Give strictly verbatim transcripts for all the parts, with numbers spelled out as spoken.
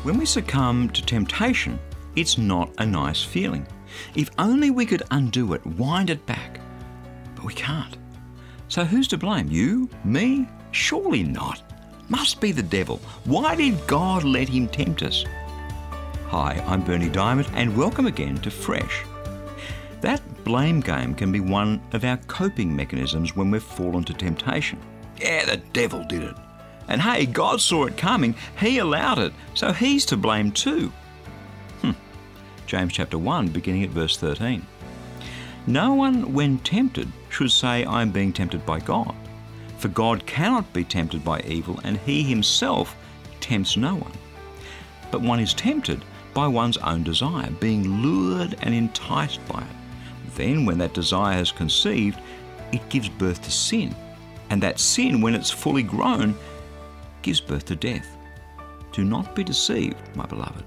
When we succumb to temptation, it's not a nice feeling. If only we could undo it, wind it back. But we can't. So who's to blame? You? Me? Surely not. Must be the devil. Why did God let him tempt us? Hi, I'm Berni Dymet, and welcome again to Fresh. That blame game can be one of our coping mechanisms when we've fallen to temptation. Yeah, the devil did it. And hey, God saw it coming. He allowed it, so he's to blame too. Hmm. James chapter one, beginning at verse thirteen. No one, when tempted, should say, I am being tempted by God. For God cannot be tempted by evil, and he himself tempts no one. But one is tempted by one's own desire, being lured and enticed by it. Then, when that desire has conceived, it gives birth to sin. And that sin, when it's fully grown, gives birth to death. Do not be deceived, my beloved.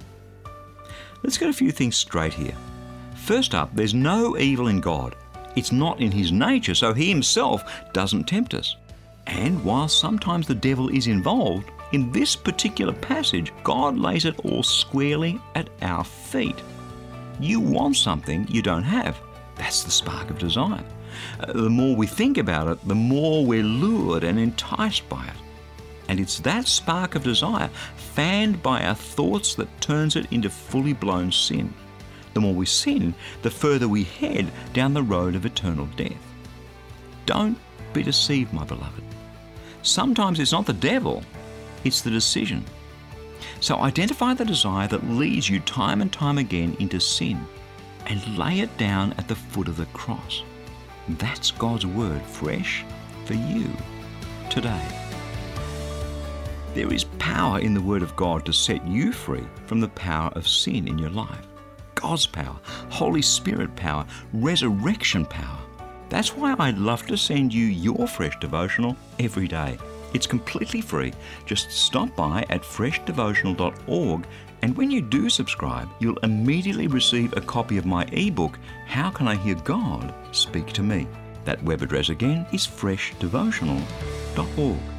Let's get a few things straight here. First up, there's no evil in God. It's not in his nature, so he himself doesn't tempt us. And while sometimes the devil is involved, in this particular passage, God lays it all squarely at our feet. You want something you don't have. That's the spark of desire. Uh, the more we think about it, the more we're lured and enticed by it. And it's that spark of desire, fanned by our thoughts, that turns it into fully blown sin. The more we sin, the further we head down the road of eternal death. Don't be deceived, my beloved. Sometimes it's not the devil, it's the decision. So identify the desire that leads you time and time again into sin and lay it down at the foot of the cross. That's God's word, fresh for you today. There is power in the Word of God to set you free from the power of sin in your life. God's power, Holy Spirit power, resurrection power. That's why I'd love to send you your Fresh Devotional every day. It's completely free. Just stop by at fresh devotional dot org, and when you do subscribe, you'll immediately receive a copy of my ebook, How Can I Hear God Speak to Me? That web address again is fresh devotional dot org.